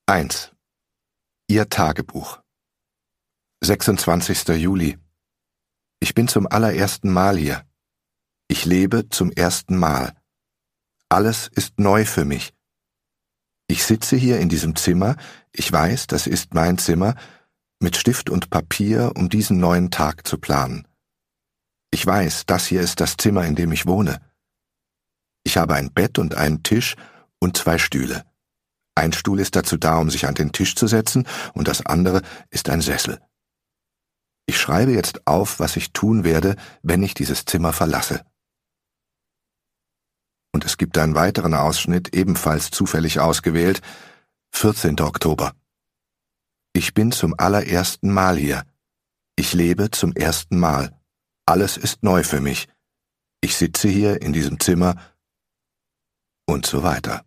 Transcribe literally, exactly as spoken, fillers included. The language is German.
eins. Ihr Tagebuch. sechsundzwanzigster Juli. Ich bin zum allerersten Mal hier. Ich lebe zum ersten Mal. Alles ist neu für mich. Ich sitze hier in diesem Zimmer, ich weiß, das ist mein Zimmer, mit Stift und Papier, um diesen neuen Tag zu planen. Ich weiß, das hier ist das Zimmer, in dem ich wohne. Ich habe ein Bett und einen Tisch und zwei Stühle. Ein Stuhl ist dazu da, um sich an den Tisch zu setzen, und das andere ist ein Sessel. Ich schreibe jetzt auf, was ich tun werde, wenn ich dieses Zimmer verlasse. Und es gibt einen weiteren Ausschnitt, ebenfalls zufällig ausgewählt, vierzehnter Oktober. Ich bin zum allerersten Mal hier. Ich lebe zum ersten Mal. Alles ist neu für mich. Ich sitze hier in diesem Zimmer und so weiter.